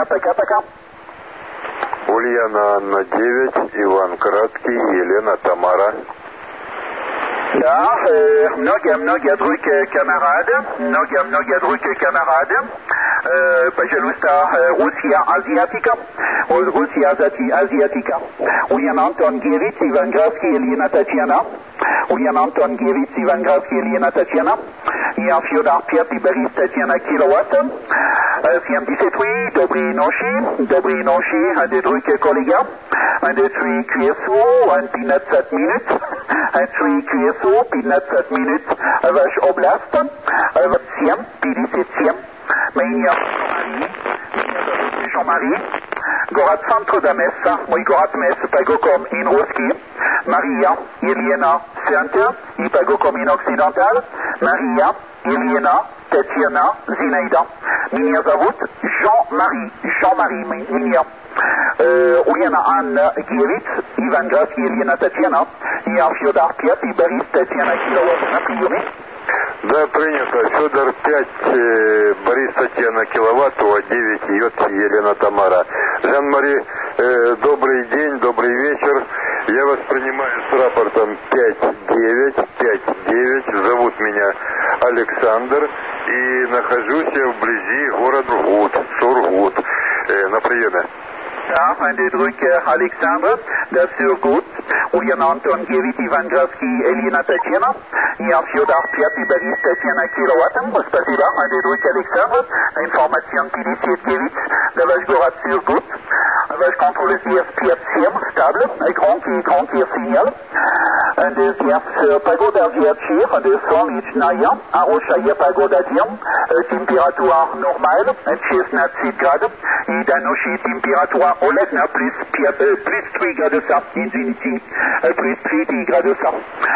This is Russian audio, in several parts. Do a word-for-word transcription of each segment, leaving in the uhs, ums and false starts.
Ульяна, така-така. Ульяна Анна девять, Иван Краткий, Елена Тамара. Да, э, многие-многие другие камерады, многие-многие другие камерады, э, пожалуйста, э, Руссия азиатика, Руссия азиатика, Ульяна Антон девять, Иван Графский, Елена Татьяна, Ульяна Антон девять, Иван Графский, Елена Татьяна, я Федор пятый, Борис Татьяна Киловатт, семьдесят три, доброй ночи, доброй ночи, а другие коллеги, а три квесу, пятнадцать минут, а три квесу, пятнадцать минут, ваш область, семь, пятьдесят семь, меня Jean-Marie, город Центр-Дамесса, мой город Месса, пагоком ин русский, Мария, Елена, Центр, и пагоком ин окцидентал, Мария, Елена, Татьяна, Зинаида. Меня зовут Jean-Marie, Jean-Marie, меня. Ульяна Анна девять, Иван Графский, Елена Татьяна, я Федор пять, и Борис Татьяна Киловатт на приеме. Да, принято. Федор пять, э, Борис Татьяна Киловаттова, девять, Йод, Елена Тамара. Жан-Мари, э, добрый день, добрый вечер. Я вас принимаю с рапортом пять девять, пять девять. Зовут меня Александр. И нахожусь я вблизи города Сургут. Сургут. Э, на приеме. Да, meine Drücke Alexander, das Surgut, Ульяна Антон девять, Иван Графский, Елена Татьяна, я Федор пять, Борис Татьяна Киловатт, спасибо, meine Drücke Alexander, информация пятьдесят девять, да ваш город Сургут, ваш контроль здесь пять семь, стable, громкий, громкий сигнал, здесь погода вечер, де солнечная, хорошая погода днем, температура нормальная, шестнадцать градусов, и до ночи температура холодно, плюс три градуса, извините, плюс три градуса.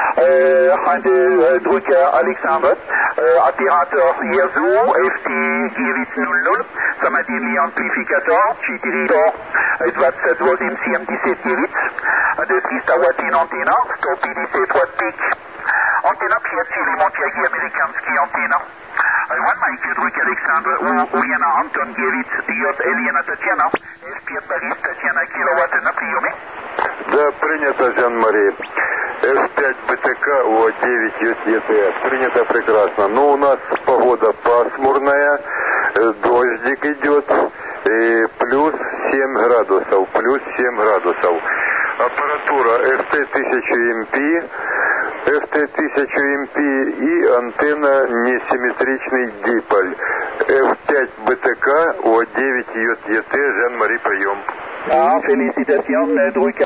Друг Александр, оператор ЕЗУ, эф ти девять ноль ноль, самодельный амплификатор, четыре двадцать восемь семьдесят девять, триста ватт антенна, сто пятьдесят ватт пик, антенна пять элементяги американский антенна. One Mike, друг Александр, Ульяна Антон девять, Йод, Елена Татьяна, эф пять Борис Татьяна Киловатт на приеме. Да, принято, Жан-Мари. эф пять БТК, О девять, Йод, ЕТС. Принято прекрасно. Но у нас погода пасмурная, дождик идет, и плюс семь градусов, плюс семь градусов. Аппаратура эф ти тысяча эм пи, эф ти тысяча эм пи и антенна несимметричный диполь. эф пять БТК, О девять, Йод, ЕТ, Жан-Мари, прием. Да, félicitations, друг